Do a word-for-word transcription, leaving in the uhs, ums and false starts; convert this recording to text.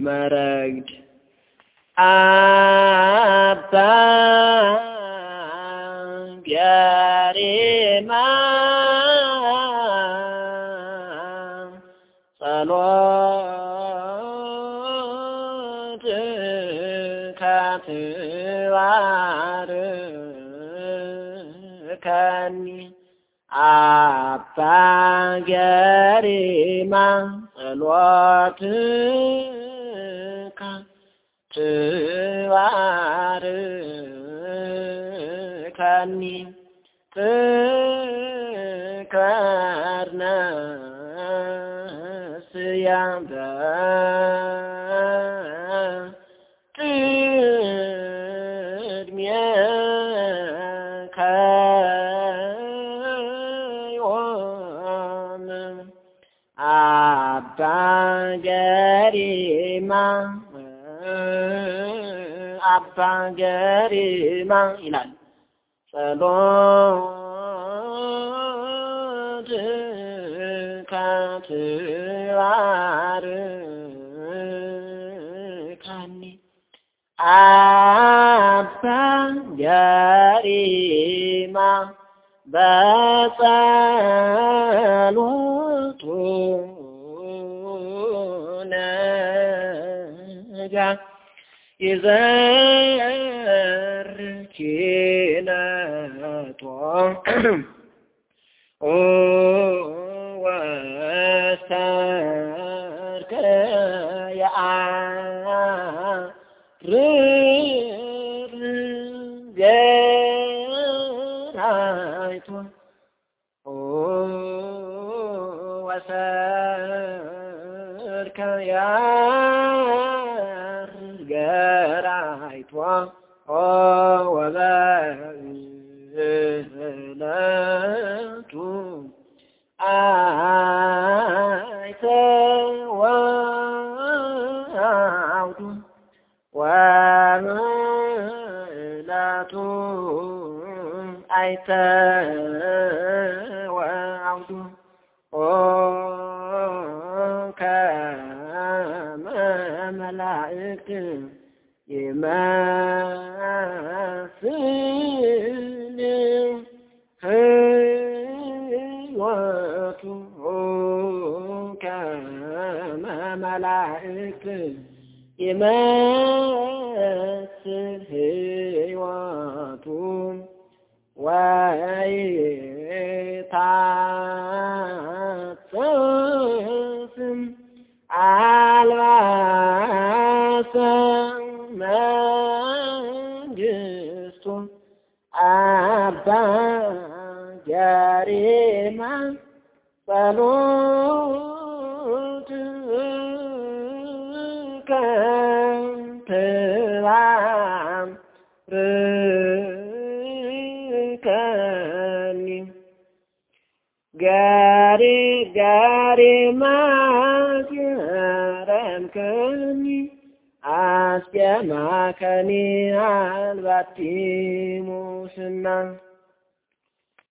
መረግድ አባ ገሪማ ጸሎት ከትባርከኒ አባ ገሪማ ጸሎት ከትባርከኒ ትከርነ ስያም በቅድሜከ ዮም አባ ገሪማ አባ ገሪማ ይላል። ጸሎት ከትባርከኒ አባ ገሪማ በጸሎቱ ነጋ ይዘርኪነቶ ወስተርከ የአርር ገራይቶ ወስተርከ ገራይቶ ወበእለቱ አይተ ወአውዱ ወበእለቱ አይተ ወአውዱ ከመ መላእክት ይመስል ሕይወቱ ከመ መላእክት ይመስል ሕይወቱ ወይታጸፍም አልባሰ መንግሥቱ አባ ገሪማ ጸሎት ከትባርከኒ ገሪ ገሪማ ገረምከኒ አስገማከኒ አልባቲ ሙስና